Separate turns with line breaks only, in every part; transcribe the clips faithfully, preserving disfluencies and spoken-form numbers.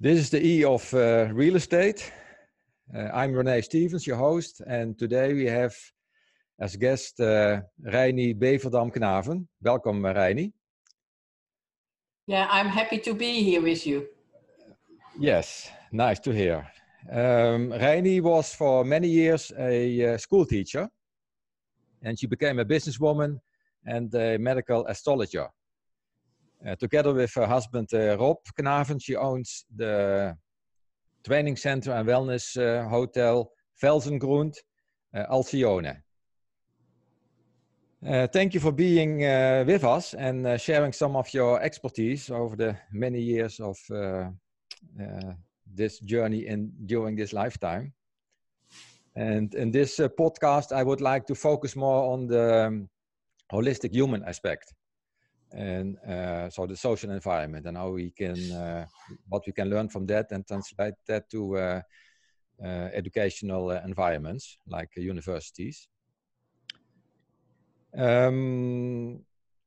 This is the E of uh, real estate. Uh, I'm René Stevens, your host, and today we have as guest uh, Reini Beverdam-Knaven. Welcome, uh, Reini.
Yeah, I'm happy to be here with you.
Yes, nice to hear. Um, Reini was for many years a uh, school teacher, and she became a businesswoman and a medical astrologer. Uh, together with her husband uh, Rob Knaven, she owns the training center and wellness uh, hotel Velsengrund, uh, Alcione. Uh, thank you for being uh, with us and uh, sharing some of your expertise over the many years of uh, uh, this journey in during this lifetime. And in this uh, podcast, I would like to focus more on the um, holistic human aspect. And uh, so the social environment and how we can, uh, what we can learn from that and translate that to uh, uh, educational uh, environments like uh, universities. Um,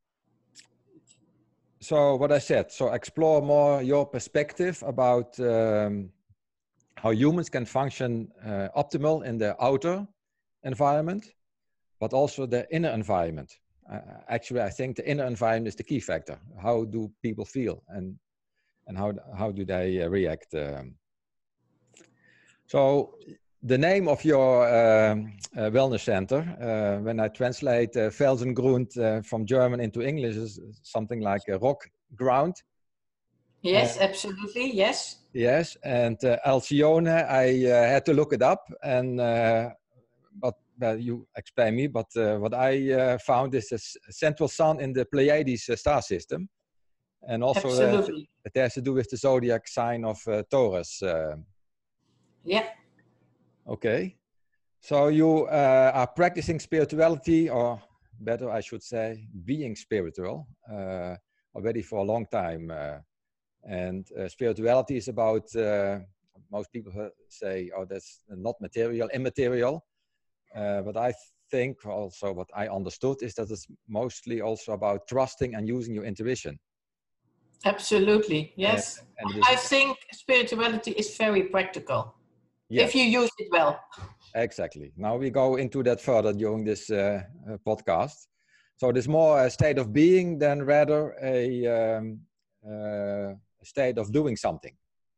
so what I said, so explore more your perspective about um, how humans can function uh, optimal in the outer environment, but also the inner environment. Uh, actually, I think the inner environment is the key factor. How do people feel and and how how do they uh, react? Um, so the name of your um, uh, wellness center, uh, when I translate uh, Velsengrund uh, from German into English, is something like a rock ground.
Yes,
uh,
absolutely, yes.
Yes, and uh, Alcione, I uh, had to look it up, and uh, but well, you explain me. But uh, what I uh, found is a central sun in the Pleiades uh, star system, and also uh, it has to do with the zodiac sign of uh, Taurus. Uh,
yeah.
Okay, so you uh, are practicing spirituality, or better, I should say, being spiritual uh, already for a long time. Uh, and uh, spirituality is about, uh, most people say, oh, that's not material, immaterial. Uh, but I think also what I understood is that it's mostly also about trusting and using your intuition.
Absolutely, yes.
And, and
I think spirituality is very practical. Yes. If you use it well.
Exactly. Now we go into that further during this uh, uh, podcast. So there's more a state of being than rather a, um, uh, a state of doing something.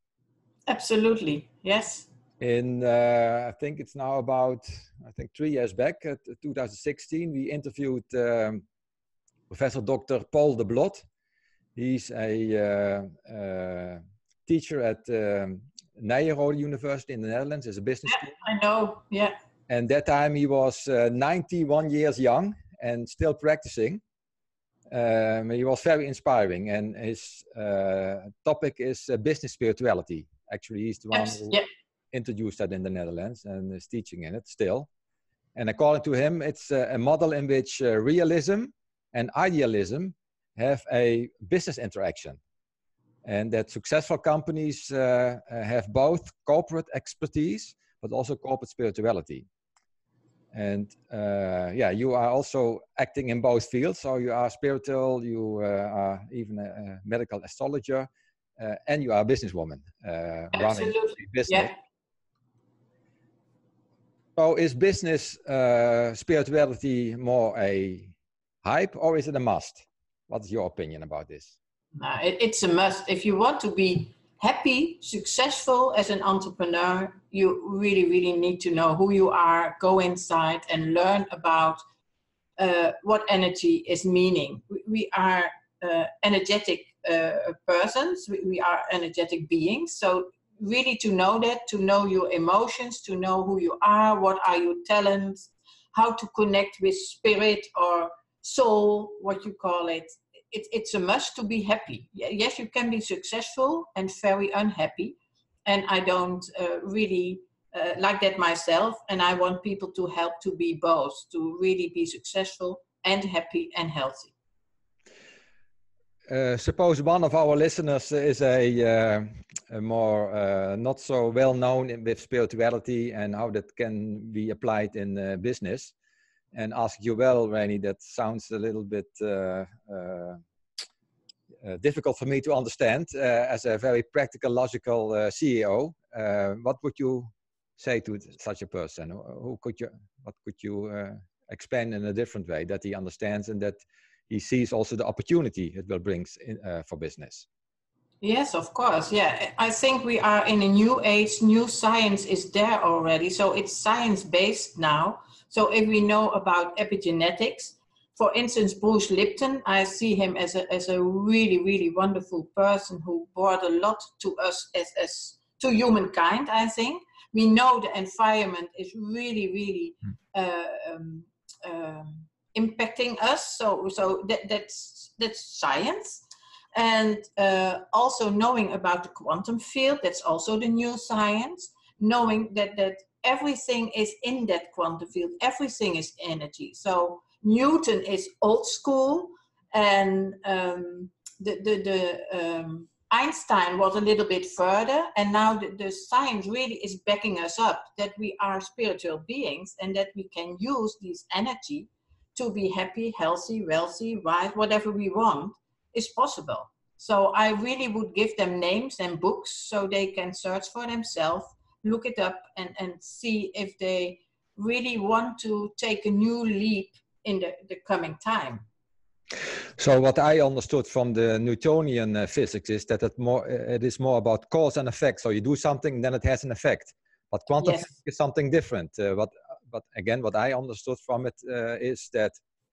Absolutely, yes.
In, uh, I think it's now about, I think three years back, uh, two thousand sixteen, we interviewed um, Professor Doctor Paul de Blot. He's a uh, uh, teacher at um, Nyenrode University in the Netherlands as a business
yeah, school. I know, yeah.
And that time he was uh, ninety-one years young and still practicing. Um, he was very inspiring, and his uh, topic is uh, business spirituality. Actually, he's the one
yes,
who
yeah.
introduced that in the Netherlands and is teaching in it still. And according to him, it's uh, a model in which uh, realism and idealism have a business interaction. And that successful companies uh, have both corporate expertise, but also corporate spirituality. And uh, yeah, you are also acting in both fields. So you are spiritual, you uh, are even a, a medical astrologer, uh, and you are a businesswoman uh, running a business.
Yeah.
So is business uh, spirituality more a hype or is it a must? What is your opinion about this?
Uh, it, it's a must. If you want to be happy, successful as an entrepreneur, you really, really need to know who you are, go inside and learn about uh, what energy is meaning. We, we are uh, energetic uh, persons, we, we are energetic beings. So really to know that, to know your emotions, to know who you are, what are your talents, how to connect with spirit or soul, what you call it. It, it's a must to be happy. Yes, you can be successful and very unhappy. And I don't uh, really uh, like that myself. And I want people to help to be both, to really be successful and happy and healthy.
Uh, suppose one of our listeners is a, uh, a more uh, not so well known in, with spirituality and how that can be applied in uh, business. And ask you, well, Reini, that sounds a little bit uh, uh, uh, difficult for me to understand uh, as a very practical, logical uh, C E O. Uh, what would you say to such a person? Who could you, what could you uh, explain in a different way that he understands and that he sees also the opportunity it will bring in, uh, for business?
Yes, of course. Yeah, I think we are in a new age. New science is there already. So it's science-based now. So if we know about epigenetics, for instance, Bruce Lipton, I see him as a, as a really, really wonderful person who brought a lot to us as, as to humankind, I think. We know the environment is really, really uh, um, um, impacting us. So, so that, that's, that's science. And uh, also knowing about the quantum field, that's also the new science, knowing that, that everything is in that quantum field, everything is energy. So Newton is old school, and um, the, the, the um, Einstein was a little bit further, and now the, the science really is backing us up, that we are spiritual beings and that we can use this energy to be happy, healthy, wealthy, wise, whatever we want is possible. So I really would give them names and books so they can search for themselves, look it up, and, and see if they really want to take a new leap in the, the coming time.
So what I understood from the Newtonian uh, physics is that it, more, it is more about cause and effect. So you do something, then it has an effect. But quantum
Yes.
physics is something different. Uh, what, but again, what I understood from it uh, is that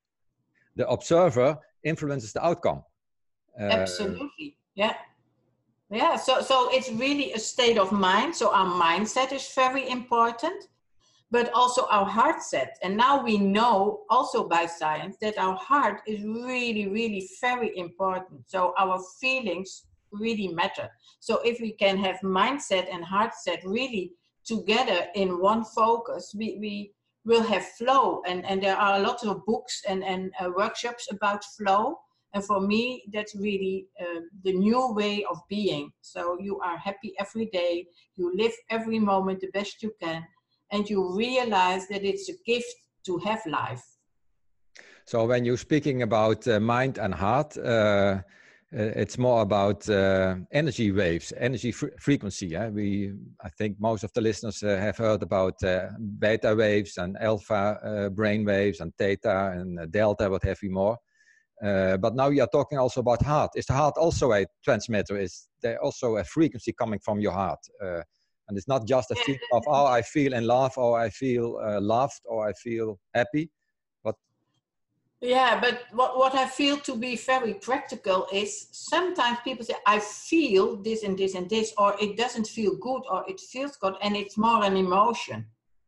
the observer influences the outcome. Uh,
Absolutely, yeah. Yeah, so, so it's really a state of mind. So our mindset is very important, but also our heart set. And now we know also by science that our heart is really, really very important. So our feelings really matter. So if we can have mindset and heart set really together in one focus, we, we will have flow. And, and there are a lot of books and, and uh, workshops about flow. And for me, that's really uh, the new way of being. So you are happy every day, you live every moment the best you can, and you realize that it's a gift to have life.
So when you're speaking about uh, mind and heart, uh, it's more about uh, energy waves, energy fr frequency. Yeah? We, I think most of the listeners uh, have heard about uh, beta waves and alpha uh, brain waves and theta and uh, delta, what have you more. Uh, but now you are talking also about heart. Is the heart also a transmitter? Is there also a frequency coming from your heart? Uh, and it's not just a feeling of, oh, I feel in love, or I feel uh, loved, or I feel happy. But
yeah, but what, what I feel to be very practical is sometimes people say, I feel this and this and this, or it doesn't feel good, or it feels good, and it's more an emotion.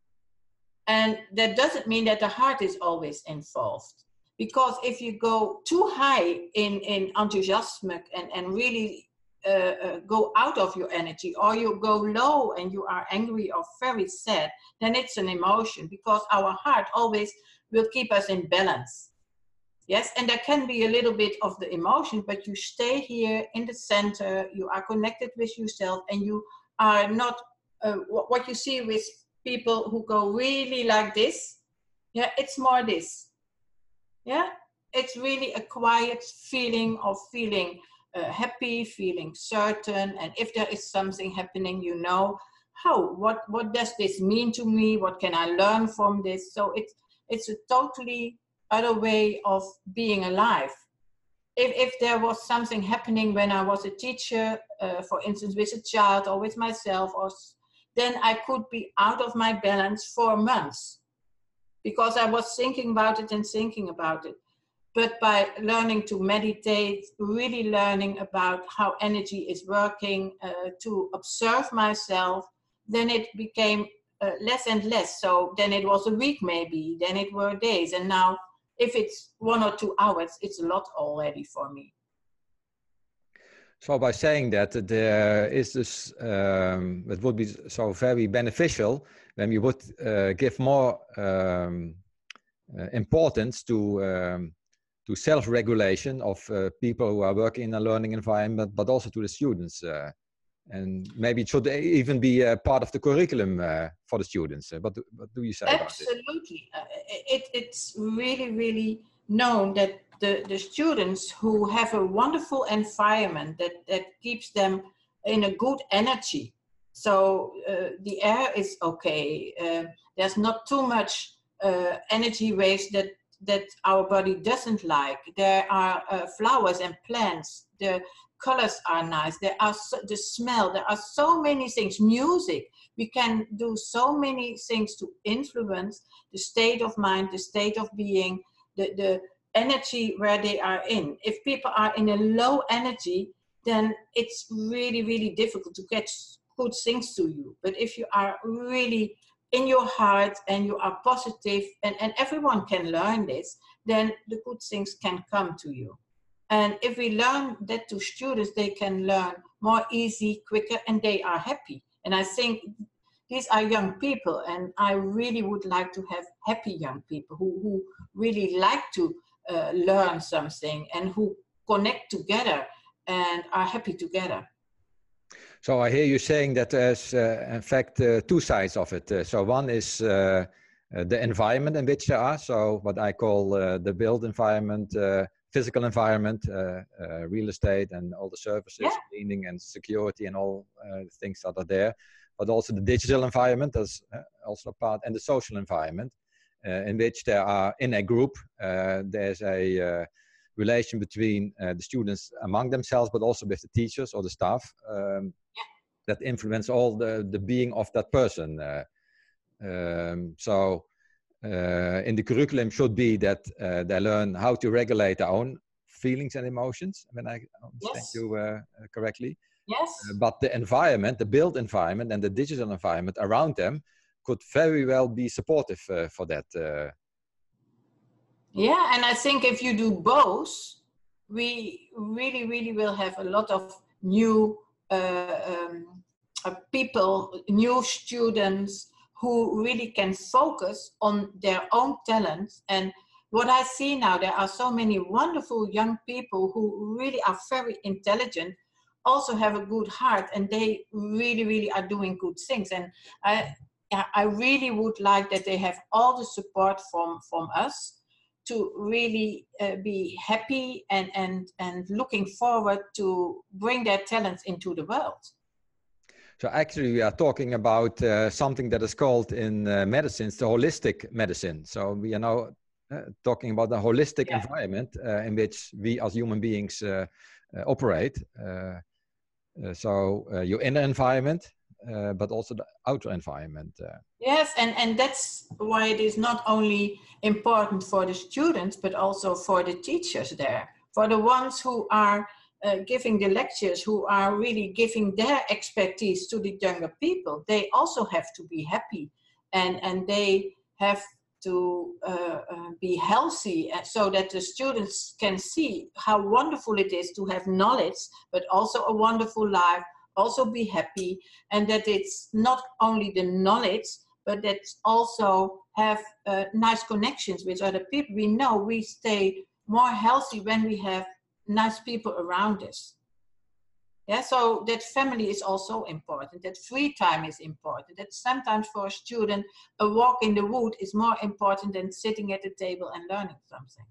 And that doesn't mean that the heart is always involved. Because if you go too high in, in enthusiasm and, and really uh, uh, go out of your energy, or you go low and you are angry or very sad, then it's an emotion, because our heart always will keep us in balance. Yes, and there can be a little bit of the emotion, but you stay here in the center, you are connected with yourself, and you are not, uh, what you see with people who go really like this, yeah, it's more this. Yeah, it's really a quiet feeling of feeling uh, happy, feeling certain. And if there is something happening, you know, how, what, what does this mean to me? What can I learn from this? So it's, it's a totally other way of being alive. If, if there was something happening when I was a teacher, uh, for instance, with a child or with myself, or then I could be out of my balance for months, because I was thinking about it and thinking about it. But by learning to meditate, really learning about how energy is working, uh, to observe myself, then it became uh, less and less. So then it was a week maybe, then it were days. And now if it's one or two hours, it's a lot already for me.
so by saying that, there is this, um, it would be so very beneficial when we would uh, give more um, uh, importance to um, to self-regulation of uh, people who are working in a learning environment, but also to the students. Uh, and maybe it should even be a part of the curriculum uh, for the students. Uh, what, do, what do you say
Absolutely.
about it?
Uh, it, it's really, really known that the, the students who have a wonderful environment that, that keeps them in a good energy. So uh, the air is okay. Uh, there's not too much uh, energy waste that, that our body doesn't like. There are uh, flowers and plants. The colors are nice. There are so, the smell. There are so many things. Music. We can do so many things to influence the state of mind, the state of being, the, the energy where they are in. If people are in a low energy, then it's really, really difficult to get good things to you. But if you are really in your heart and you are positive, and, and everyone can learn this, then the good things can come to you. And if we learn that to students, they can learn more easy, quicker, and they are happy. And I think these are young people, and I really would like to have happy young people who, who really like to uh, learn something and who connect together and are happy together.
So I hear you saying that there's, uh, in fact, uh, two sides of it. Uh, so one is uh, uh, the environment in which they are. So what I call uh, the built environment, uh, physical environment, uh, uh, real estate and all the services, yeah. Cleaning and security and all uh, the things that are there. But also the digital environment is uh, also part, and the social environment uh, in which there are, in a group, uh, there's a uh, relation between uh, the students among themselves, but also with the teachers or the staff um, yeah. that influence all the, the being of that person. Uh, um, so uh, in the curriculum should be that uh, they learn how to regulate their own feelings and emotions, when I understand yes. you uh, correctly.
Yes.
Uh, but the environment, the built environment and the digital environment around them could very well be supportive uh, for that. Uh.
Yeah, and I think if you do both, we really, really will have a lot of new uh, um, uh, people, new students who really can focus on their own talents. And what I see now, there are so many wonderful young people who really are very intelligent, also have a good heart, and they really, really are doing good things. And I, I really would like that they have all the support from, from us to really uh, be happy and, and, and looking forward to bring their talents into the world.
So actually we are talking about uh, something that is called in uh, medicine, the holistic medicine. So we are now uh, talking about the holistic yeah. environment uh, in which we as human beings uh, uh, operate. Uh, Uh, so uh, your inner environment, uh, but also the outer environment. Uh.
Yes, and, and that's why it is not only important for the students, but also for the teachers there. For the ones who are uh, giving the lectures, who are really giving their expertise to the younger people, they also have to be happy, and, and they have to uh, uh, be healthy, so that the students can see how wonderful it is to have knowledge, but also a wonderful life, also be happy, and that it's not only the knowledge, but that also have uh, nice connections with other people. We know we stay more healthy when we have nice people around us. Yeah, so that family is also important, that free time is important, that sometimes for a student, a walk in the wood is more important than sitting at the table and learning something.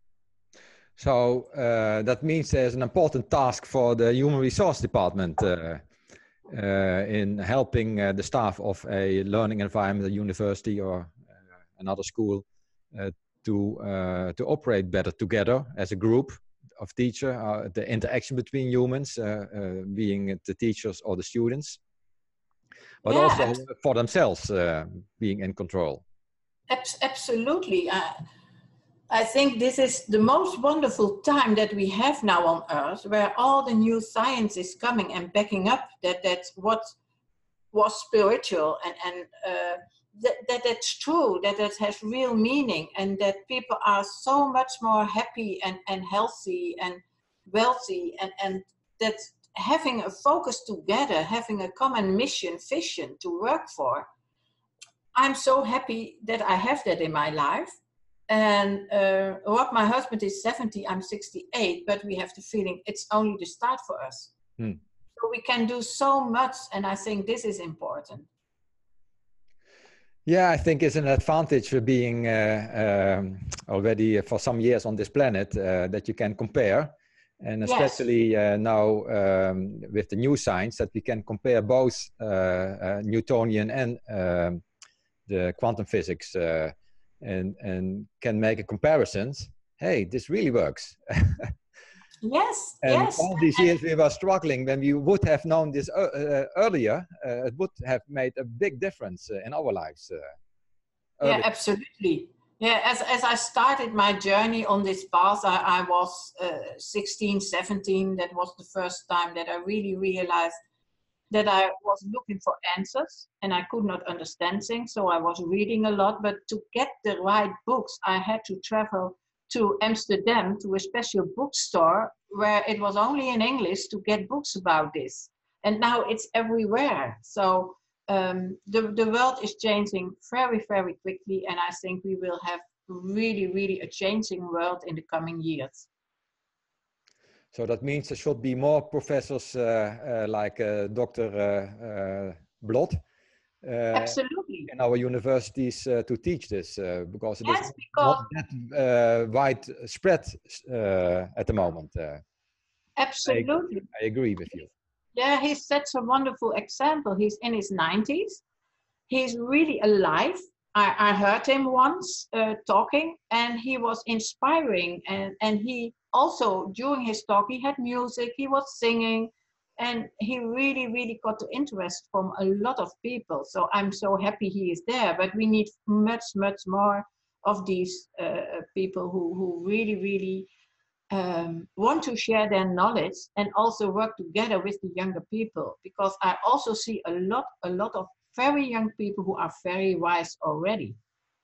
So uh, that means there's an important task for the human resource department uh, uh, in helping uh, the staff of a learning environment, a university or uh, another school uh, to, uh, to operate better together as a group of teacher, uh, the interaction between humans, uh, uh, being the teachers or the students, but yeah, also for themselves uh, being in control.
Absolutely. Uh, I think this is the most wonderful time that we have now on Earth, where all the new science is coming and backing up that that's what was spiritual, and, and uh, that, that that's true, that it has real meaning, and that people are so much more happy and, and healthy and wealthy, and, and that having a focus together, having a common mission, vision to work for. I'm so happy that I have that in my life. And uh, Rob, my husband, is seventy, I'm sixty-eight, but we have the feeling it's only the start for us. Hmm. So we can do so much, and I think this is important.
Yeah, I think it's an advantage for being uh, um, already for some years on this planet uh, that you can compare. And especially
Yes.
uh, now um, with the new science that we can compare both uh, uh, Newtonian and um, the quantum physics uh, and, and can make a comparisons. Hey, this really works.
Yes,
And
yes.
all these years we were struggling. When we would have known this uh, uh, earlier, uh, it would have made a big difference uh, in our lives. Uh,
Yeah,
earlier.
absolutely. Yeah, as, as I started my journey on this path, I, I was uh, sixteen, seventeen. That was the first time that I really realized that I was looking for answers and I could not understand things. So I was reading a lot, but to get the right books, I had to travel to Amsterdam to a special bookstore where it was only in English to get books about this. And now it's everywhere. So um, the, the world is changing very, very quickly. And I think we will have really, really a changing world in the coming years.
So that means there should be more professors uh, uh, like uh, Doctor Uh, uh, Blot uh,
Absolutely.
in our universities uh, to teach this uh, because it
Yes,
is
because
not that uh, widespread uh, at the moment. Uh,
absolutely.
I, I agree with you.
Yeah, he's such a wonderful example. He's in his nineties. He's really alive. I, I heard him once uh, talking, and he was inspiring. And, and he also, during his talk, he had music, he was singing, and he really, really got the interest from a lot of people. So I'm so happy he is there. But we need much, much more of these uh, people who, who really, really um, want to share their knowledge and also work together with the younger people, because I also see a lot, a lot of very young people who are very wise already.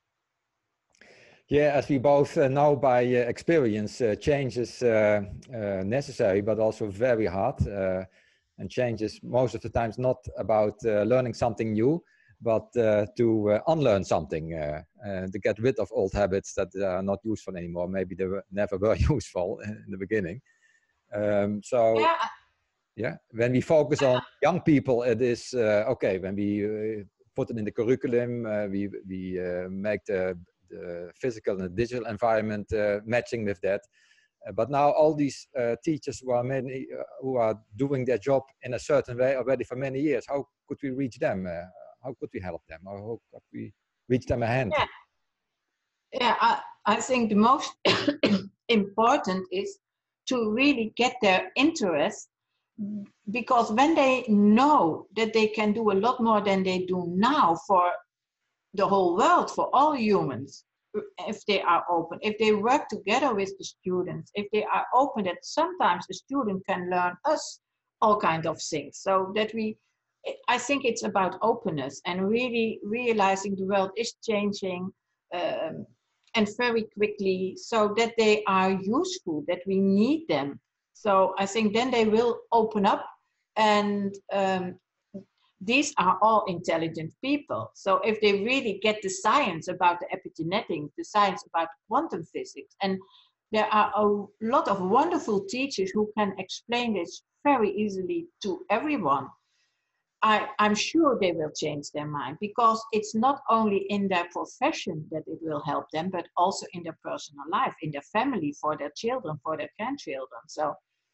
Yeah, as we both uh, know by uh, experience, uh, change is uh, uh, necessary, but also very hard. Uh, and change is most of the times not about uh, learning something new, but uh, to uh, unlearn something, uh, uh, to get rid of old habits that are not useful anymore. Maybe they were, never were useful in the beginning. Um, so,
Yeah.
yeah, when we focus on young people, it is uh, okay. When we uh, put it in the curriculum, uh, we we uh, make the, the physical and digital environment uh, matching with that. Uh, but now all these uh, teachers who are many uh, who are doing their job in a certain way already for many years, how could we reach them? Uh, how could we help them? Or how could we reach them a hand?
Yeah, yeah. I, I think the most important is to really get their interest, because when they know that they can do a lot more than they do now for the whole world, for all humans, if they are open, if they work together with the students, if they are open, that sometimes a student can learn us all kinds of things. So that we, I think it's about openness and really realizing the world is changing um, and very quickly, so that they are useful, that we need them. So I think then they will open up, and um, these are all intelligent people. So if they really get the science about the epigenetics, the science about quantum physics, and there are a lot of wonderful teachers who can explain this very easily to everyone, I, I'm sure they will change their mind, because it's not only in their profession that it will help them, but also in their personal life, in their family, for their children, for their grandchildren. So,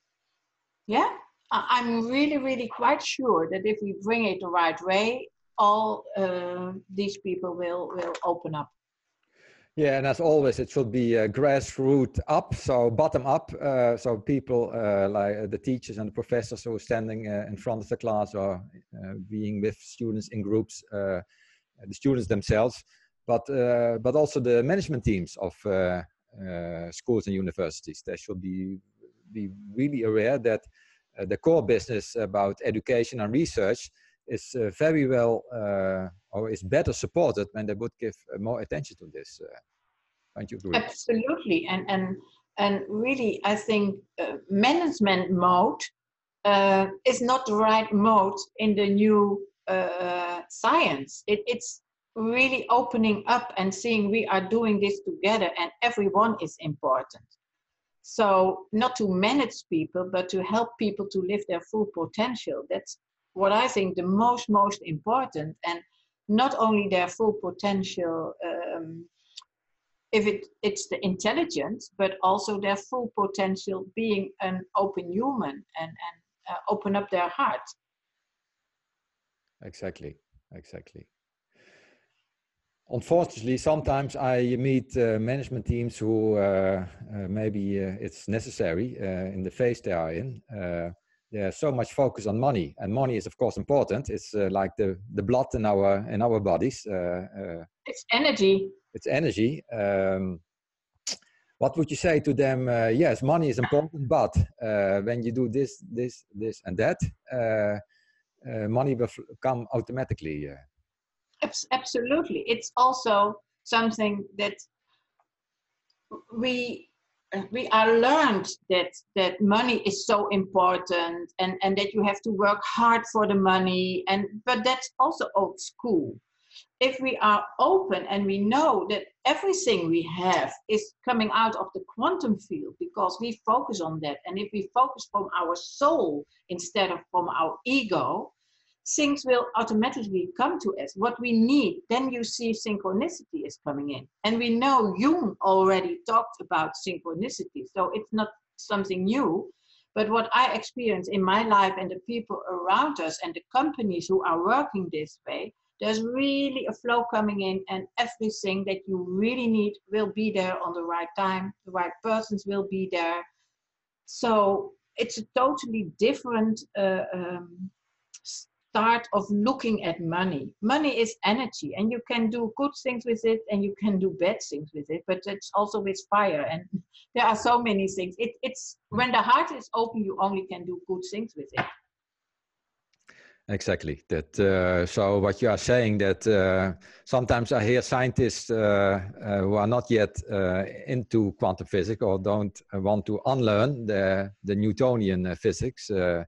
yeah, I'm really, really quite sure that if we bring it the right way, all uh, these people will, will open up.
Yeah, and as always, it should be uh, grassroots up, so bottom up. Uh, so people uh, like uh, the teachers and the professors who are standing uh, in front of the class, or uh, being with students in groups, uh, the students themselves, but uh, but also the management teams of uh, uh, schools and universities. They should be be really aware that uh, the core business about education and research is uh, very well uh, or is better supported when they would give uh, more attention to this. Uh, don't you agree?
Absolutely, and and and really, I think uh, management mode uh, is not the right mode in the new uh, science. It, it's really opening up and seeing we are doing this together, and everyone is important. So not to manage people, but to help people to live their full potential. That's what I think the most, most important. And not only their full potential, um, if it, it's the intelligence, but also their full potential being an open human and, and uh, open up their heart.
Exactly, exactly. Unfortunately, sometimes I meet uh, management teams who uh, uh, maybe uh, it's necessary uh, in the phase they are in. Uh, there's so much focus on money, and money is of course important. It's uh, like the the blood in our in our bodies. Uh, uh,
it's energy.
It's energy. Um, what would you say to them? Uh, yes, money is important, but uh, when you do this, this, this, and that, uh, uh, money will come automatically. Uh,
Absolutely. It's also something that we we are learned that that money is so important, and and that you have to work hard for the money, and but that's also old school. If we are open and we know that everything we have is coming out of the quantum field because we focus on that, and if we focus from our soul instead of from our ego, things will automatically come to us. What we need, then you see synchronicity is coming in. And we know Jung already talked about synchronicity, so it's not something new. But what I experience in my life and the people around us and the companies who are working this way, there's really a flow coming in, and everything that you really need will be there on the right time. The right persons will be there. So it's a totally different uh, um, start of looking at money. Money is energy, and you can do good things with it and you can do bad things with it, but it's also with fire, and there are so many things. It, it's when the heart is open, you only can do good things with it.
Exactly. That. Uh, so what you are saying, that uh, sometimes I hear scientists uh, uh, who are not yet uh, into quantum physics or don't want to unlearn the, the Newtonian uh, physics, uh,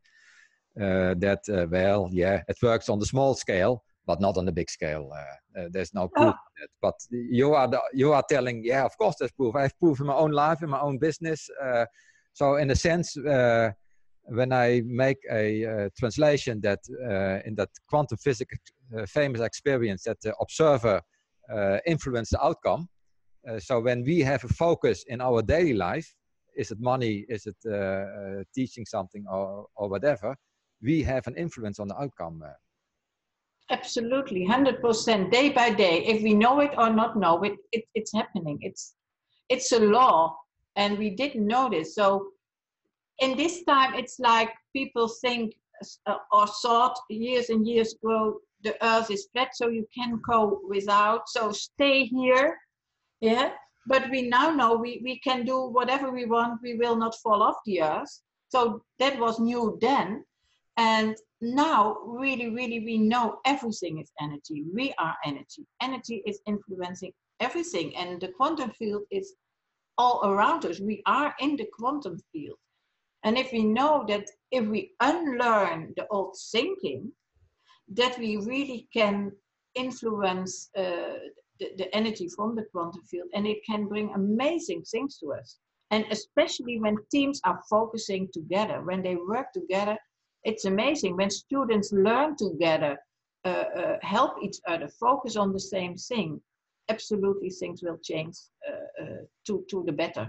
uh, that, uh, well, yeah, it works on the small scale, but not on the big scale. Uh, uh, there's no proof of that. But you are, the, you are telling, yeah, of course there's proof. I have proof in my own life, in my own business. Uh, so in a sense, uh, when I make a uh, translation that uh, in that quantum physics uh, famous experience that the observer uh, influence the outcome. Uh, so when we have a focus in our daily life, is it money, is it uh, uh, teaching something or, or whatever, we have an influence on the outcome. Uh.
Absolutely, one hundred percent, day by day. If we know it or not know it, it, it's happening. It's, it's a law, and we didn't know this. So in this time, it's like people think uh, or thought years and years ago, the earth is flat, so you can go without, so stay here, yeah? But we now know we, we can do whatever we want, we will not fall off the earth. So that was new then. And now, really, really, we know everything is energy. We are energy. Energy is influencing everything, and the quantum field is all around us. We are in the quantum field. And if we know that if we unlearn the old thinking, that we really can influence uh, the, the energy from the quantum field, and it can bring amazing things to us. And especially when teams are focusing together, when they work together, it's amazing. When students learn together, uh, uh, help each other, focus on the same thing, absolutely things will change uh, uh, to, to the better.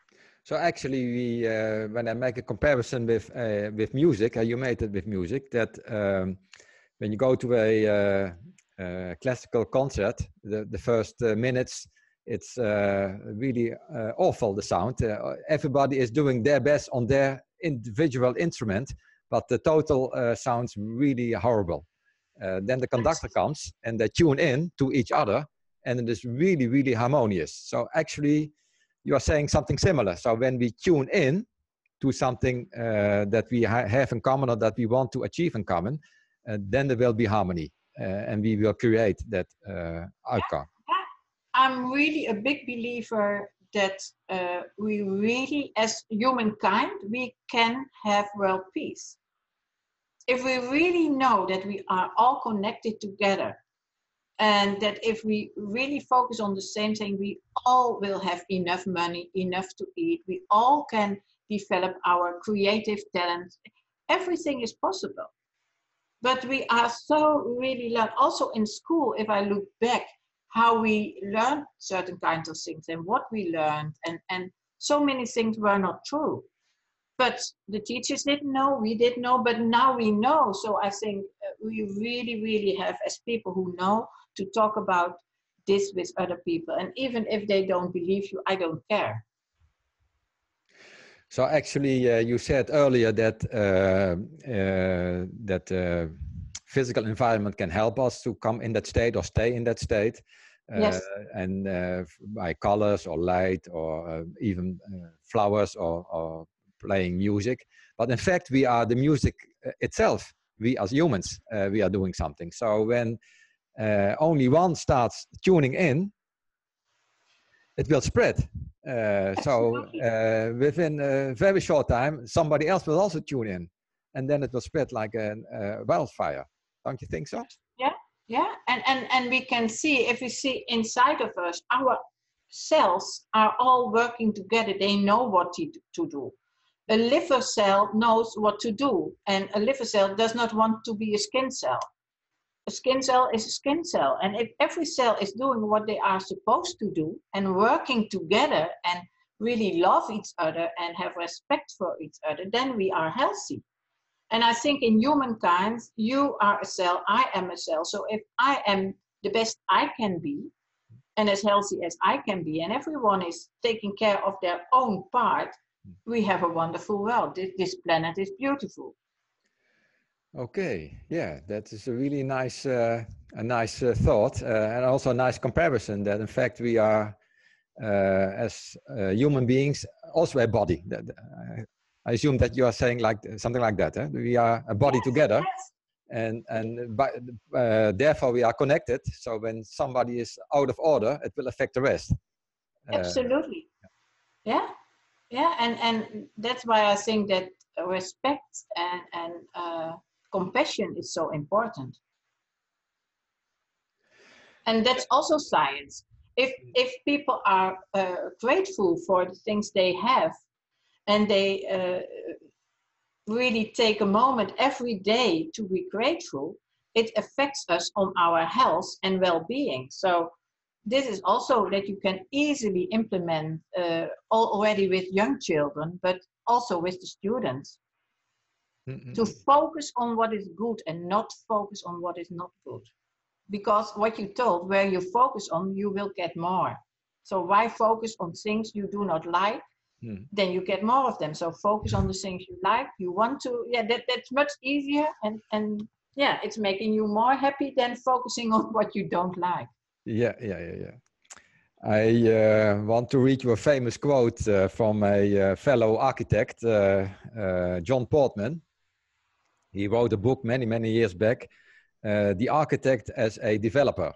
So actually, we, uh, when I make a comparison with uh, with music, uh, you made it with music, that um, when you go to a uh, uh, classical concert, the, the first uh, minutes, it's uh, really uh, awful, the sound. Uh, everybody is doing their best on their individual instrument, but the total uh, sounds really horrible. Uh, then the conductor comes and they tune in to each other, and it is really, really harmonious. So actually, you are saying something similar. So when we tune in to something uh, that we ha have in common or that we want to achieve in common, uh, then there will be harmony uh, and we will create that uh, outcome.
I'm really a big believer that uh, we really, as humankind, we can have world peace. If we really know that we are all connected together, and that if we really focus on the same thing, we all will have enough money, enough to eat. We all can develop our creative talents. Everything is possible. But we are so really learn. Also in school, if I look back, how we learned certain kinds of things and what we learned, and, and so many things were not true. But the teachers didn't know, we didn't know, but now we know. So I think we really, really have, as people who know, to talk about this with other people. And even if they don't believe you, I don't care.
So actually, uh, you said earlier that uh, uh, that uh, physical environment can help us to come in that state or stay in that state. Uh,
Yes.
And uh, by colors or light or uh, even uh, flowers or, or playing music. But in fact, we are the music itself. We as humans, uh, we are doing something. So when uh, only one starts tuning in, it will spread. Uh, so uh, within a very short time, somebody else will also tune in. And then it will spread like a uh, wildfire. Don't you think so?
Yeah, yeah. And, and, and we can see, if we see inside of us, our cells are all working together. They know what to, to do. A liver cell knows what to do. And a liver cell does not want to be a skin cell. A skin cell is a skin cell. And if every cell is doing what they are supposed to do and working together and really love each other and have respect for each other, then we are healthy. And I think in humankind, you are a cell, I am a cell. So if I am the best I can be and as healthy as I can be, and everyone is taking care of their own part, we have a wonderful world. This, this planet is beautiful.
Okay, yeah, that is a really nice, uh, a nice uh, thought, uh, and also a nice comparison that in fact we are, uh, as uh, human beings, also a body. That, uh, I assume that you are saying like something like that. Eh? We are a body
Yes,
together,
yes.
and and by, uh, therefore we are connected. So when somebody is out of order, it will affect the rest. Uh,
Absolutely. Yeah, yeah, and and that's why I think that respect and and uh, compassion is so important. And that's also science. If if people are uh, grateful for the things they have, and they uh, really take a moment every day to be grateful, it affects us on our health and well-being. So this is also that you can easily implement uh, already with young children, but also with the students. Mm-hmm. To focus on what is good and not focus on what is not good. Because what you told, where you focus on, you will get more. So why focus on things you do not like? Mm. Then you get more of them. So focus on the things you like, you want to, yeah, that, that's much easier. And, and yeah, it's making you more happy than focusing on what you don't like.
Yeah, yeah, yeah, yeah. I uh, want to read you a famous quote uh, from a uh, fellow architect, uh, uh, John Portman. He wrote a book many, many years back, uh, The Architect as a Developer,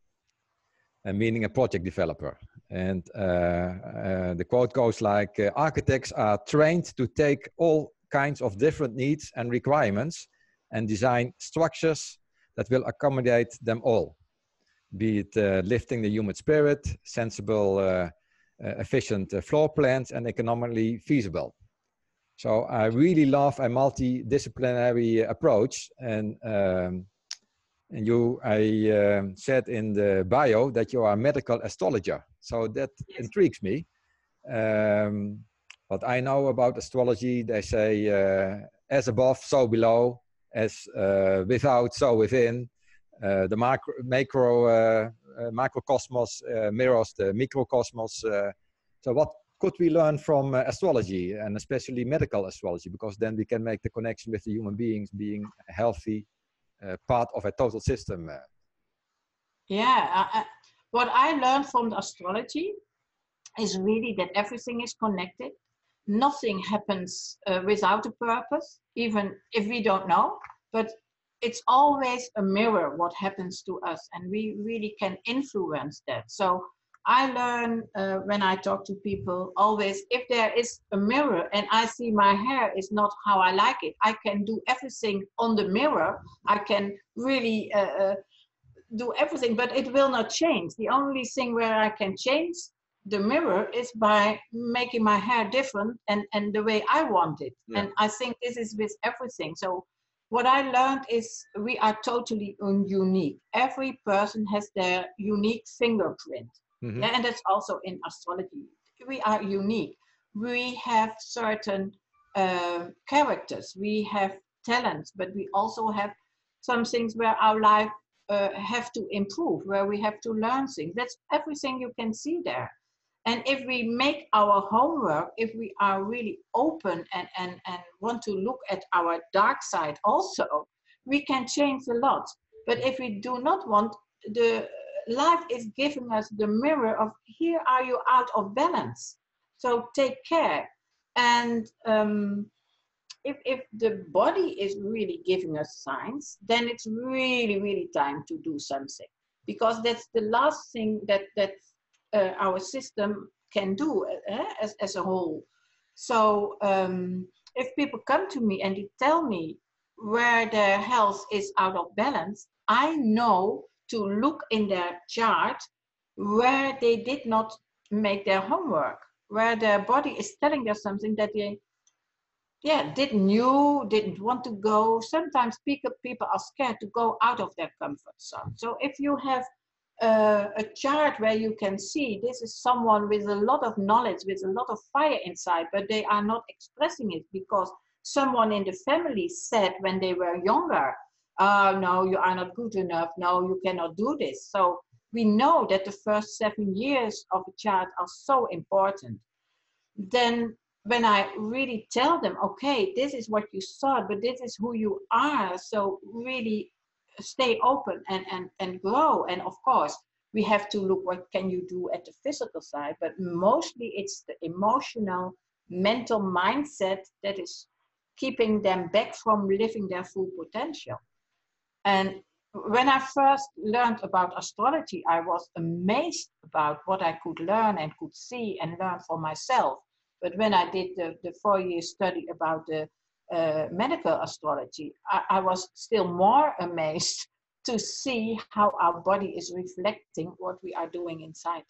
uh, meaning a project developer. And uh, uh, the quote goes like, uh, architects are trained to take all kinds of different needs and requirements and design structures that will accommodate them all, be it uh, lifting the human spirit, sensible, uh, uh, efficient uh, floor plans, and economically feasible. So I really love a multidisciplinary approach, and um, and you, I um, said in the bio that you are a medical astrologer. So that yes. intrigues me. Um, what I know about astrology, they say uh, as above, so below, as uh, without, so within. Uh, the macro, macro uh, uh, macrocosmos uh, mirrors the microcosmos. Uh, so what could we learn from uh, astrology, and especially medical astrology? Because then we can make the connection with the human beings being healthy, uh, part of a total system. Uh.
Yeah, I, what I learned from the astrology is really that everything is connected. Nothing happens uh, without a purpose, even if we don't know, but it's always a mirror what happens to us, and we really can influence that. So I learn uh, when I talk to people always, if there is a mirror and I see my hair is not how I like it, I can do everything on the mirror. I can really uh, uh, do everything, but it will not change. The only thing where I can change the mirror is by making my hair different and, and the way I want it. Yeah. And I think this is with everything. So what I learned is we are totally un- unique. Every person has their unique fingerprint.
Mm-hmm.
Yeah, and that's also in astrology. We are unique. We have certain uh, characters. We have talents, but we also have some things where our life uh, have to improve, where we have to learn things. That's everything you can see there. And if we make our homework, if we are really open and, and, and want to look at our dark side also, we can change a lot. But if we do not want, the life is giving us the mirror of, here are you out of balance. So take care. And um, if, if the body is really giving us signs, then it's really, really time to do something. Because that's the last thing that, that Uh, our system can do uh, as, as a whole. So um, if people come to me and they tell me where their health is out of balance, I know to look in their chart where they did not make their homework, where their body is telling them something that they yeah, didn't knew, didn't want to go. Sometimes people, people are scared to go out of their comfort zone. So if you have uh, a chart where you can see this is someone with a lot of knowledge, with a lot of fire inside, but they are not expressing it because someone in the family said when they were younger, oh, no, you are not good enough. No, you cannot do this. So we know that the first seven years of a child are so important. Then when I really tell them, okay, this is what you saw, but this is who you are. So really stay open and, and, and grow. And of course, we have to look what can you do at the physical side, but mostly it's the emotional, mental mindset that is keeping them back from living their full potential. And when I first learned about astrology, I was amazed about what I could learn and could see and learn for myself. But when I did the, the four-year study about the uh, medical astrology, I, I was still more amazed to see how our body is reflecting what we are doing inside.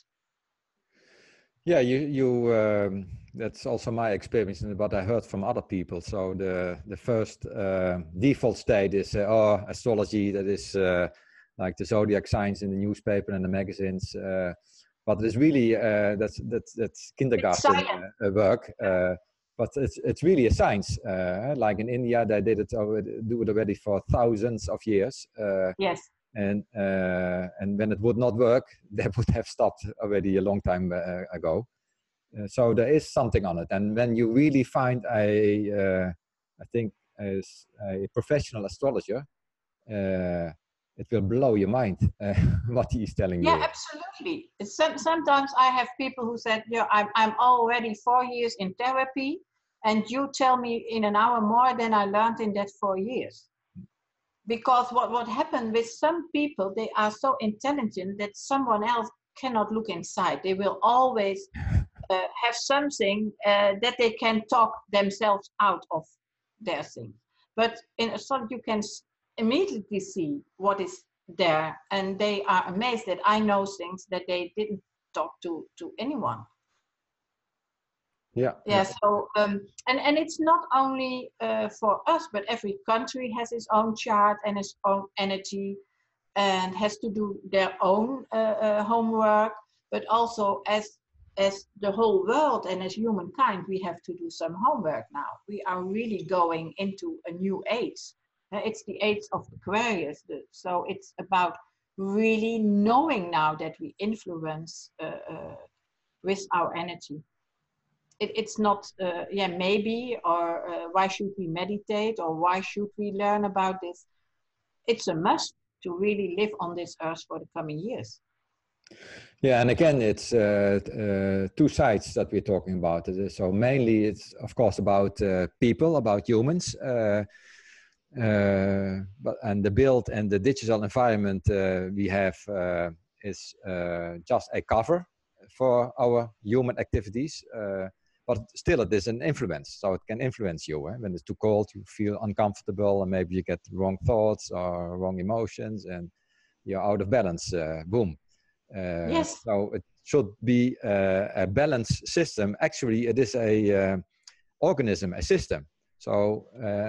Yeah, you, you um, that's also my experience and what I heard from other people. So the, the first uh, default state is, uh, oh, astrology, that is uh, like the zodiac signs in the newspaper and the magazines. Uh, but it's really, uh, that's, that's, that's kindergarten uh, work. Uh, but it's, it's really a science. Uh, like in India, they did it already, do it already for thousands of years. Uh,
yes.
And uh, and when it would not work, they would have stopped already a long time uh, ago. Uh, so there is something on it. And when you really find a, uh, I think, a, a professional astrologer, uh, it will blow your mind uh, what he is telling
yeah,
you.
Yeah, absolutely. Some, sometimes I have people who said, yeah, I'm, I'm already four years in therapy, and you tell me in an hour more than I learned in that four years. Because what, what happened with some people, they are so intelligent that someone else cannot look inside. They will always uh, have something uh, that they can talk themselves out of their thing. But in astrology, you can immediately see what is there. And they are amazed that I know things that they didn't talk to, to anyone.
Yeah.
Yeah.
yeah.
So um, and and it's not only uh, for us, but every country has its own chart and its own energy, and has to do their own uh, uh, homework. But also as as the whole world and as humankind, we have to do some homework now. We are really going into a new age. Uh, it's the age of Aquarius. So it's about really knowing now that we influence uh, uh, with our energy. It, it's not, uh, yeah, maybe, or uh, why should we meditate, or why should we learn about this? It's a must to really live on this earth for the coming years.
Yeah, and again, it's uh, uh, two sides that we're talking about. So mainly it's, of course, about uh, people, about humans. Uh, uh, but, and the build and the digital environment uh, we have uh, is uh, just a cover for our human activities. Uh, but still it is an influence, so it can influence you. Eh? When it's too cold, you feel uncomfortable, and maybe you get wrong thoughts or wrong emotions, and you're out of balance. Uh, boom. Uh,
yes.
So it should be uh, a balanced system. Actually, it is a uh, organism, a system. So uh,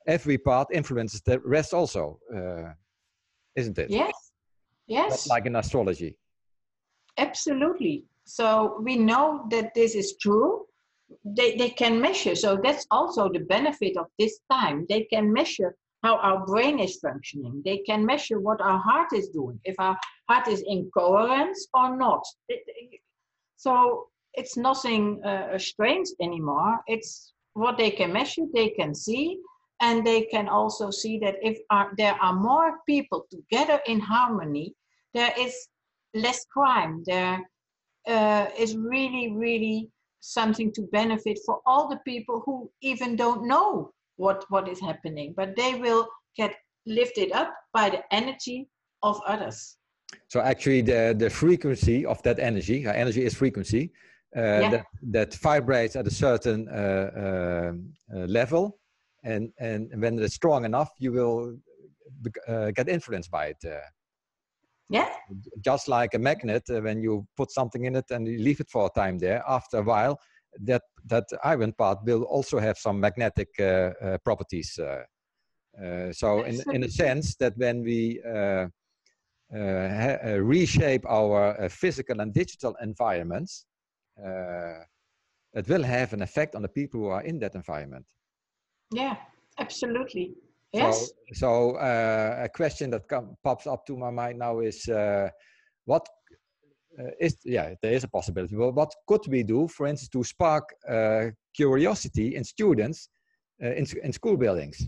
every part influences the rest also, uh, isn't it?
Yes, yes.
Not like in astrology.
Absolutely. So we know that this is true. They, they can measure. So that's also the benefit of this time. They can measure how our brain is functioning. They can measure what our heart is doing, if our heart is in coherence or not. It, so it's nothing uh, strange anymore. It's what they can measure, they can see, and they can also see that if our, there are more people together in harmony, there is less crime. There uh, is really, really something to benefit for all the people who even don't know what, what is happening, but they will get lifted up by the energy of others.
So actually the, the frequency of that energy, uh, energy is frequency, uh, yeah. that, that vibrates at a certain uh, uh, uh, level, and, and when it's strong enough, you will uh, get influenced by it. Uh,
yeah.
Just like a magnet, uh, when you put something in it and you leave it for a time there, after a while, that, that iron part will also have some magnetic uh, uh, properties. Uh, uh, so in, in a sense that when we uh, Uh, uh, reshape our uh, physical and digital environments, uh, it will have an effect on the people who are in that environment.
Yeah, absolutely. Yes.
So, so uh, a question that come, pops up to my mind now is, uh, what uh, is, yeah, there is a possibility, but what could we do, for instance, to spark uh, curiosity in students uh, in, in school buildings?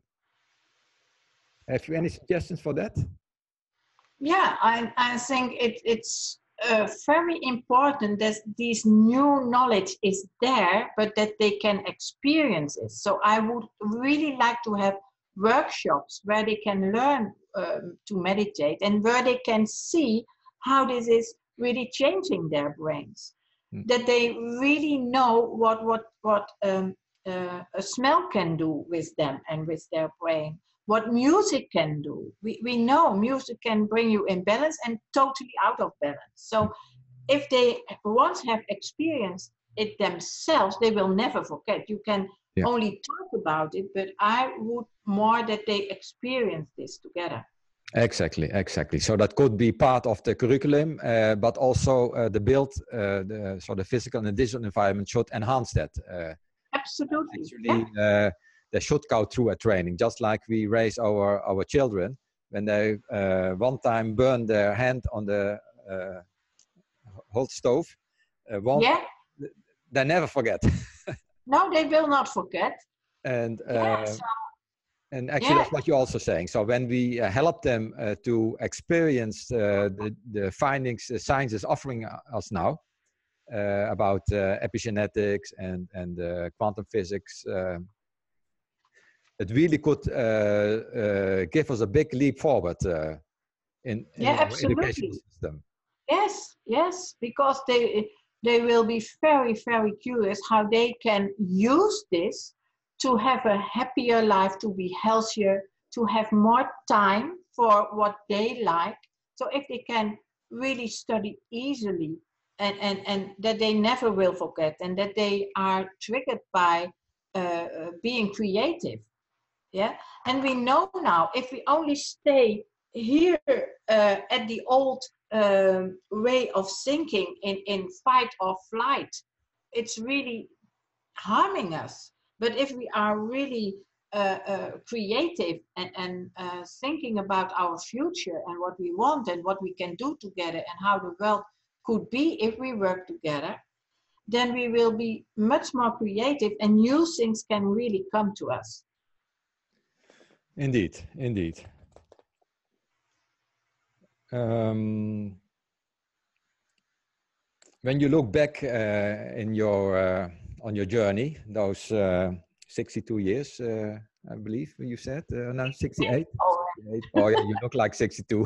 Have you any suggestions for that?
Yeah, I, I think it, it's uh, very important that this new knowledge is there, but that they can experience it. So I would really like to have workshops where they can learn um, to meditate and where they can see how this is really changing their brains. Mm. That they really know what, what, what um, uh, a smell can do with them and with their brain. What music can do. We, we know music can bring you in balance and totally out of balance. So if they once have experienced it themselves, they will never forget. You can yeah. only talk about it, but I would more that they experience this together.
Exactly, exactly. So that could be part of the curriculum, uh, but also uh, the build, uh, the, so the physical and the digital environment should enhance that. Uh,
Absolutely.
Actually,
yeah.
uh, they should go through a training, just like we raise our, our children when they uh, one time burn their hand on the uh, hot stove. Uh, one,
yeah.
They never forget.
No, they will not forget.
And uh,
yeah, so,
and actually,
yeah.
that's what you're also saying. So when we uh, help them uh, to experience uh, the, the findings the science is offering us now uh, about uh, epigenetics and, and uh, quantum physics, uh, it really could uh, uh, give us a big leap forward uh, in, in
yeah,
our
absolutely.
educational system.
Yes, yes, because they they will be very, very curious how they can use this to have a happier life, to be healthier, to have more time for what they like. So if they can really study easily and, and, and that they never will forget and that they are triggered by uh, being creative. Yeah, and we know now if we only stay here uh, at the old um, way of thinking in, in fight or flight, it's really harming us. But if we are really uh, uh, creative and, and uh, thinking about our future and what we want and what we can do together and how the world could be if we work together, then we will be much more creative and new things can really come to us.
Indeed, indeed. Um, when you look back uh, in your uh, on your journey, those uh, sixty-two years, uh, I believe you said, uh, no, sixty-eight. sixty-eight. Oh, yeah, you look like sixty-two.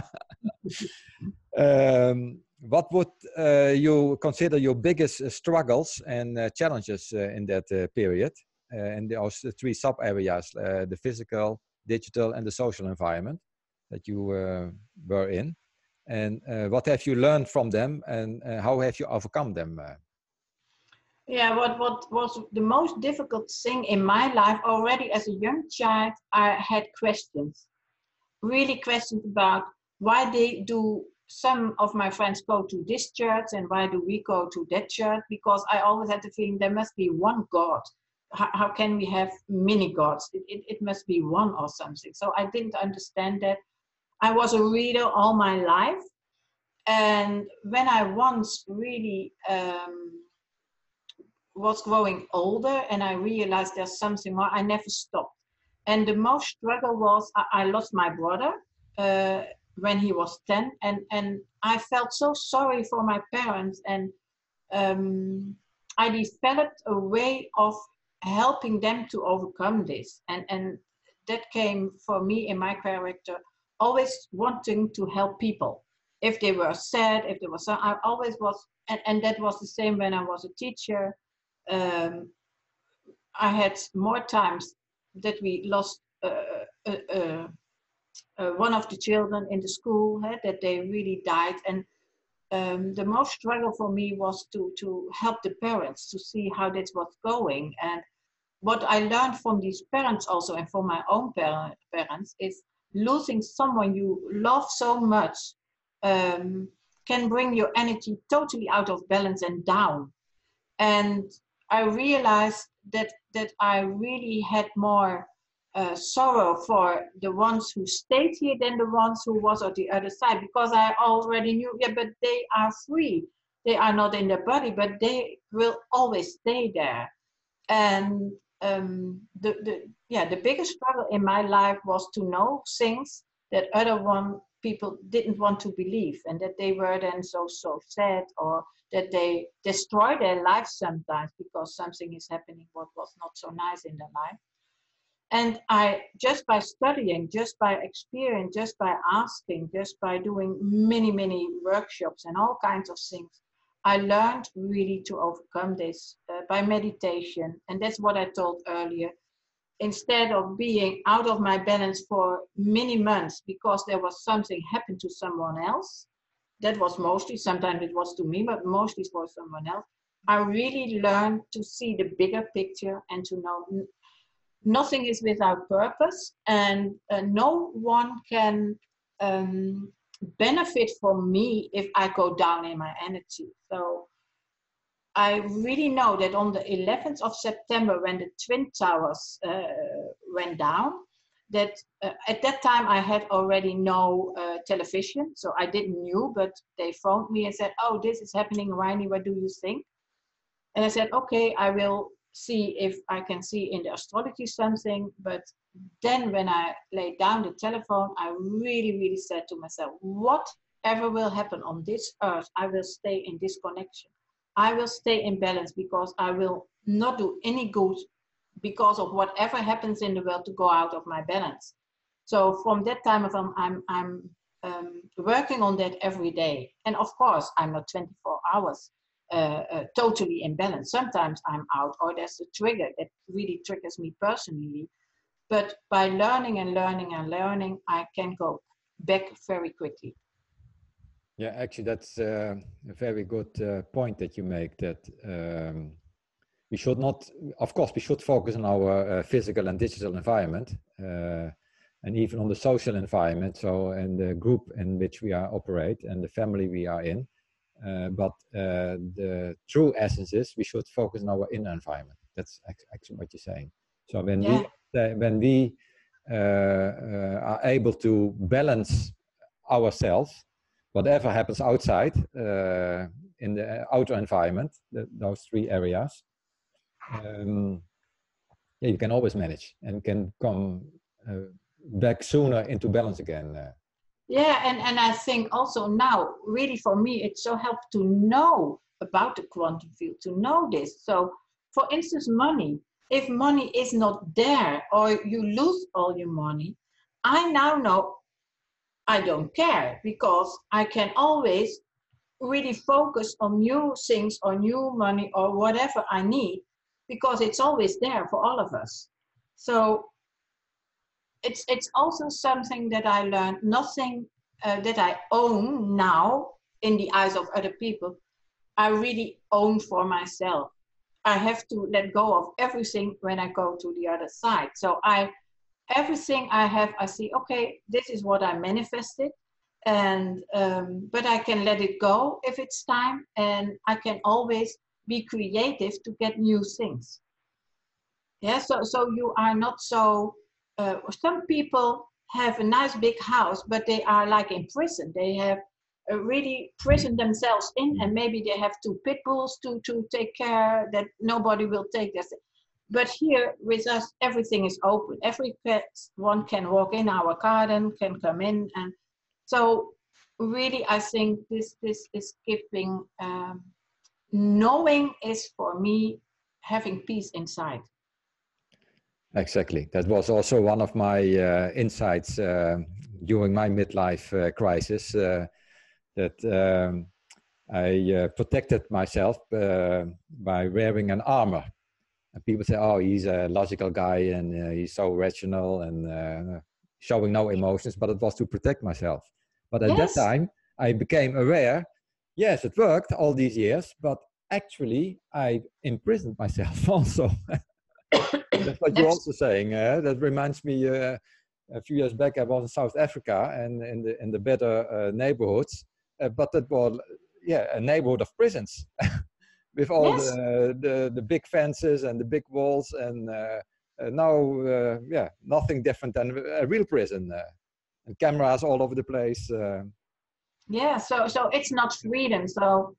um, what would uh, you consider your biggest uh, struggles and uh, challenges uh, in that uh, period? Uh, in those three sub areas, uh, the physical, digital, and the social environment that you uh, were in, and uh, what have you learned from them, and uh, how have you overcome them? Uh?
Yeah, what, what was the most difficult thing in my life, already as a young child, I had questions, really questions about why they do some of my friends go to this church and why do we go to that church? Because I always had the feeling there must be one God. How, how can we have many gods? It, it, it must be one or something. So I didn't understand that. I was a reader all my life. And when I once really um, was growing older and I realized there's something more, I never stopped. And the most struggle was I, I lost my brother uh, when he was ten, and, and I felt so sorry for my parents, and um, I developed a way of helping them to overcome this. And, and that came for me in my character, always wanting to help people. If they were sad, if there was some, I always was, and, and that was the same when I was a teacher. Um, I had more times that we lost uh, uh, uh, uh, one of the children in the school, eh, that they really died. And um, the most struggle for me was to, to help the parents to see how this was going. And what I learned from these parents also, and from my own par parents, is losing someone you love so much um, can bring your energy totally out of balance and down. And I realized that that I really had more uh, sorrow for the ones who stayed here than the ones who was on the other side, because I already knew, yeah, but they are free. They are not in the body, but they will always stay there. And um, the, the yeah, the biggest struggle in my life was to know things that other one people didn't want to believe, and that they were then so so sad, or that they destroy their lives sometimes because something is happening what was not so nice in their life. And I, just by studying, just by experience, just by asking, just by doing many, many workshops and all kinds of things, I learned really to overcome this uh, by meditation. And that's what I told earlier. Instead of being out of my balance for many months because there was something happened to someone else, that was mostly, sometimes it was to me, but mostly for someone else, I really learned to see the bigger picture and to know nothing is without purpose, and uh, no one can um, benefit from me if I go down in my energy. So I really know that on the eleventh of September, when the Twin Towers uh, went down, that uh, at that time I had already no uh, television, so I didn't knew, but they phoned me and said, oh, this is happening, Reini, what do you think? And I said, okay, I will see if I can see in the astrology something. But then when I laid down the telephone, I really, really said to myself, whatever will happen on this earth, I will stay in this connection. I will stay in balance, because I will not do any good because of whatever happens in the world to go out of my balance. So from that time on, I'm, I'm um, working on that every day. And of course, I'm not twenty-four hours uh, uh, totally in balance. Sometimes I'm out, or there's a trigger that really triggers me personally. But by learning and learning and learning, I can go back very quickly.
Yeah, actually, that's uh, a very good uh, point that you make, that um, we should not, of course, we should focus on our uh, physical and digital environment, uh, and even on the social environment, so in the group in which we are operate and the family we are in. Uh, but uh, the true essence is we should focus on our inner environment. That's actually what you're saying. So when yeah. we, uh, when we uh, uh, are able to balance ourselves, whatever happens outside, uh, in the outer environment, the, those three areas, um, yeah, you can always manage and can come uh, back sooner into balance again. Uh.
Yeah, and, and I think also now, really for me, it's so helpful to know about the quantum field, to know this. So, for instance, money. If money is not there, or you lose all your money, I now know I don't care, because I can always really focus on new things or new money or whatever I need, because it's always there for all of us. So it's it's also something that I learned, nothing uh, that I own now in the eyes of other people, I really own for myself. I have to let go of everything when I go to the other side. So I, everything I have, I see, okay, this is what I manifested. And, um, but I can let it go if it's time. And I can always be creative to get new things. Yeah, so, so you are not so, uh, some people have a nice big house, but they are like in prison. They have uh, really prisoned themselves in, and maybe they have two pit bulls to, to take care that nobody will take this. But here with us, everything is open. Everyone can walk in our garden, can come in. And so really, I think this, this is giving, um, knowing is for me, having peace inside.
Exactly. That was also one of my uh, insights uh, during my midlife uh, crisis, uh, that um, I uh, protected myself uh, by wearing an armor. And people say, oh, he's a logical guy and uh, he's so rational and uh, showing no emotions, but it was to protect myself. But at
Yes.
that time, I became aware, yes, it worked all these years, but actually I imprisoned myself also. That's what you're also saying. Uh, that reminds me, uh, a few years back, I was in South Africa and in the in the better uh, neighborhoods, uh, but that was, yeah, a neighborhood of prisons with all
Yes.
the, the the big fences and the big walls, and uh, uh, now, uh, yeah, nothing different than a real prison, uh, and cameras all over the place. Uh,
Yeah. So so it's not freedom. So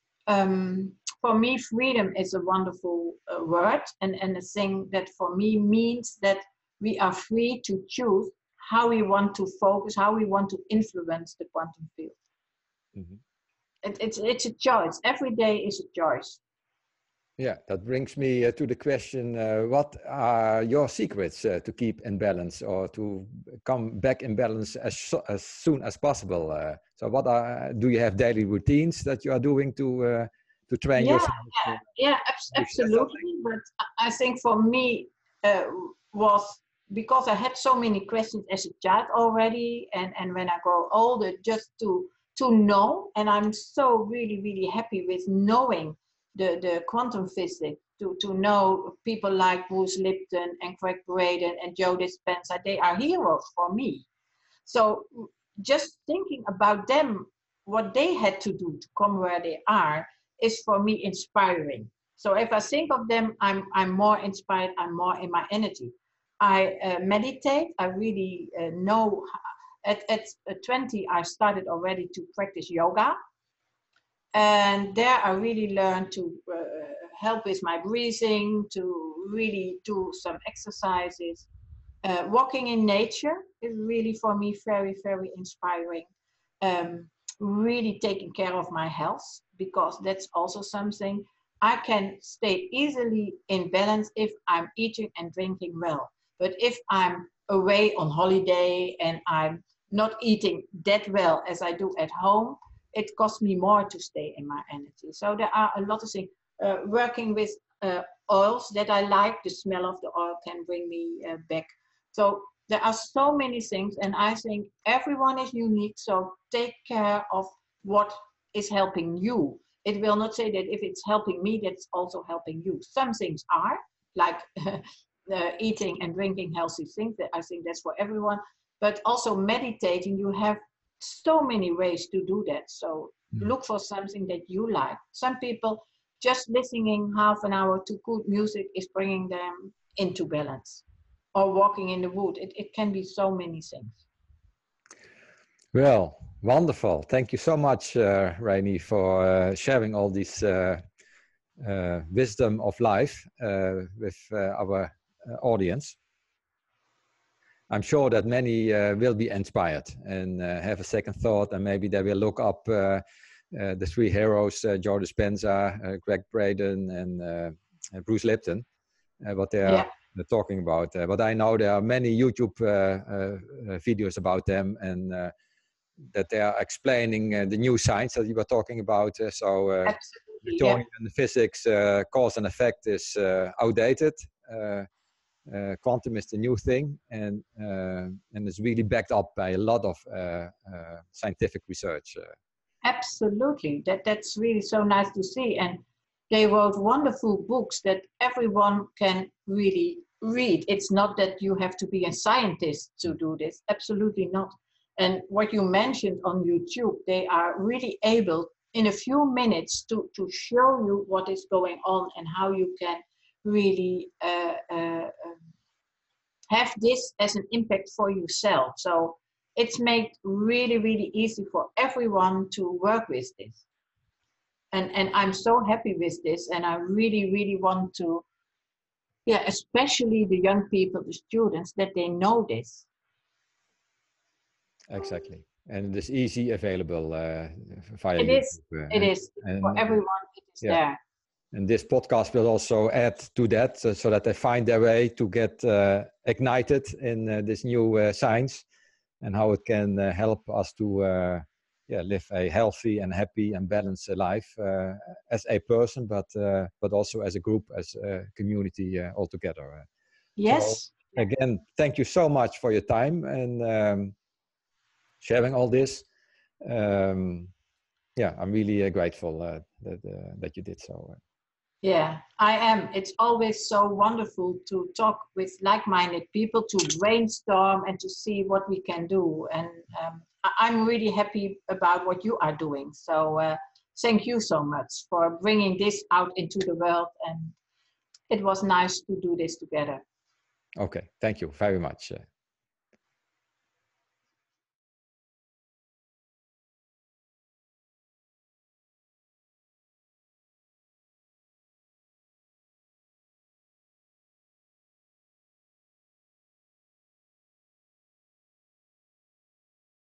um, for me, freedom is a wonderful uh, word, and, and a thing that for me means that we are free to choose how we want to focus, how we want to influence the quantum field. Mm-hmm. it, it's, it's a choice. Every day is a choice.
Yeah, that brings me uh, to the question, uh, what are your secrets uh, to keep in balance or to come back in balance as, so, as soon as possible? Uh, so what are, do you have daily routines that you are doing to, uh, to train
yeah,
yourself?
Yeah, yeah, absolutely. But I think for me uh, was because I had so many questions as a child already, and, and when I grow older, just to, to know, and I'm so really, really happy with knowing the, the quantum physics, to, to know people like Bruce Lipton and Craig Braden and Joe Dispenza, they are heroes for me. So just thinking about them, what they had to do to come where they are, is for me inspiring. So if I think of them, I'm, I'm more inspired, I'm more in my energy. I uh, meditate, I really uh, know, at, at twenty, I started already to practice yoga. And there I really learned to uh, help with my breathing, to really do some exercises. Uh, walking in nature is really for me very, very inspiring. Um, really taking care of my health, because that's also something I can stay easily in balance if I'm eating and drinking well. But if I'm away on holiday and I'm not eating that well as I do at home, it costs me more to stay in my energy. So there are a lot of things. Uh, working with uh, oils that I like, the smell of the oil can bring me uh, back. So there are so many things, and I think everyone is unique. So take care of what is helping you. It will not say that if it's helping me, that's also helping you. Some things are, like uh, eating and drinking healthy things. That I think that's for everyone. But also meditating, you have so many ways to do that. So mm. look for something that you like. Some people, just listening half an hour to good music is bringing them into balance. Or walking in the wood. It, it can be so many things.
Well, wonderful. Thank you so much, uh, Reini, for uh, sharing all this uh, uh, wisdom of life uh, with uh, our uh, audience. I'm sure that many uh, will be inspired and uh, have a second thought, and maybe they will look up uh, uh, the three heroes, uh, Joe Dispenza, uh, Greg Braden, and uh, Bruce Lipton, uh, what they are yeah. talking about. Uh, but I know there are many YouTube uh, uh, videos about them, and uh, that they are explaining uh, the new science that you were talking about. Uh, so uh, Newtonian yeah. physics, uh, cause and effect is uh, outdated. Uh, Uh, quantum is the new thing, and uh, and it's really backed up by a lot of uh, uh, scientific research. Uh.
Absolutely, that that's really so nice to see. And they wrote wonderful books that everyone can really read. It's not that you have to be a scientist to do this, absolutely not. And what you mentioned on YouTube, they are really able in a few minutes to, to show you what is going on and how you can really uh, uh, have this as an impact for yourself. So it's made really, really easy for everyone to work with this. And, and I'm so happy with this, and I really, really want to, yeah, especially the young people, the students, that they know this.
Exactly. And it is easy available uh, via
it
YouTube.
Is,
uh,
it
and,
is,
and,
for everyone, it is
yeah.
there.
And this podcast will also add to that, uh, so that they find their way to get uh, ignited in uh, this new uh, science, and how it can uh, help us to uh, yeah, live a healthy and happy and balanced life uh, as a person, but uh, but also as a group, as a community uh, altogether.
Yes.
So again, thank you so much for your time and um, sharing all this. Um, yeah, I'm really uh, grateful uh, that uh, that you did so. Uh.
Yeah, I am. It's always so wonderful to talk with like-minded people, to brainstorm and to see what we can do. And um, I'm really happy about what you are doing. So uh, thank you so much for bringing this out into the world. And it was nice to do this together.
Okay, thank you very much.